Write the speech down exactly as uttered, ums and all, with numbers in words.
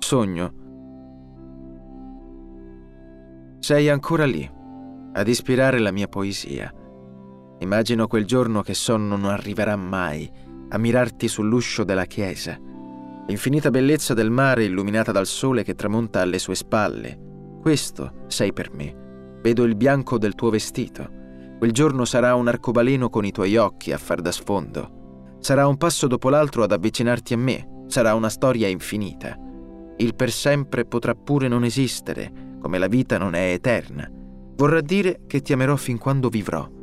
sogno. Sei ancora lì, ad ispirare la mia poesia. Immagino quel giorno che sonno non arriverà mai, a mirarti sull'uscio della chiesa. L'infinita bellezza del mare illuminata dal sole che tramonta alle sue spalle. Questo sei per me. Vedo il bianco del tuo vestito. Quel giorno sarà un arcobaleno con i tuoi occhi a far da sfondo. Sarà un passo dopo l'altro ad avvicinarti a me. Sarà una storia infinita. Il per sempre potrà pure non esistere, come la vita non è eterna. Vorrà dire che ti amerò fin quando vivrò.